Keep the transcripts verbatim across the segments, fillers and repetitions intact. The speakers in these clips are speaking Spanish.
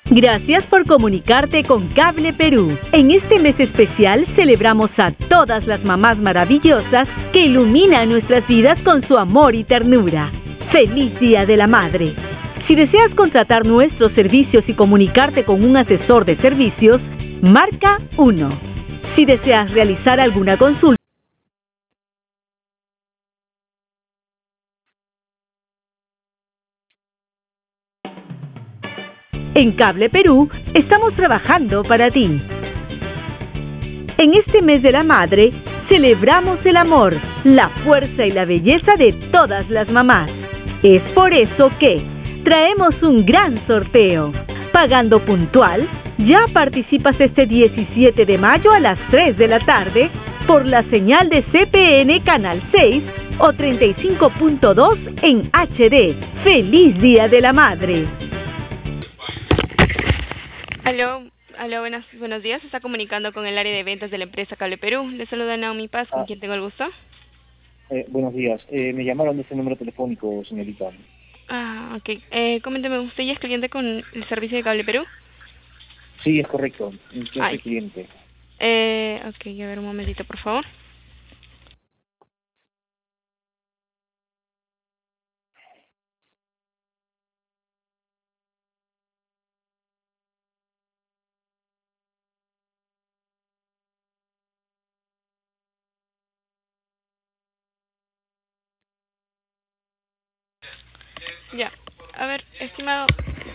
Gracias por comunicarte con Cable Perú. En este mes especial celebramos a todas las mamás maravillosas que iluminan nuestras vidas con su amor y ternura. ¡Feliz Día de la Madre! Si deseas contratar nuestros servicios y comunicarte con un asesor de servicios, marca uno. Si deseas realizar alguna consulta, en Cable Perú estamos trabajando para ti. En este mes de la madre, celebramos el amor, la fuerza y la belleza de todas las mamás. Es por eso que traemos un gran sorteo. Pagando puntual, ya participas este diecisiete de mayo a las tres de la tarde por la señal de C P N Canal seis o treinta y cinco punto dos en H D. ¡Feliz Día de la Madre! Aló, aló, buenos, buenos días. Se está comunicando con el área de ventas de la empresa Cable Perú. Le saluda Naomi Paz, con Ah, quien tengo el gusto. eh, buenos días. Eh, me llamaron de ese número telefónico, señorita. Ah, ok. Eh, coménteme, ¿usted ya es cliente con el servicio de Cable Perú? Sí, es correcto. Yo Ay. soy cliente. Eh, ok, a ver un momentito, por favor. Ya, a ver, estimado.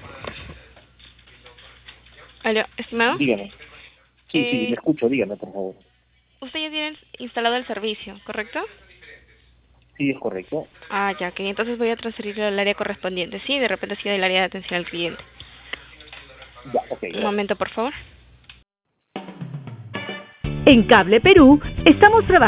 Aló, estimado. Dígame. Sí, Eh, sí, le escucho. Dígame, por favor. Usted ya tiene instalado el servicio, ¿correcto? Sí, es correcto. Ah, ya, que entonces voy a transferirlo al área correspondiente, ¿sí? De repente ha sido el área de atención al cliente. Ya, ok. Un Gracias. momento, por favor. En Cable Perú estamos trabajando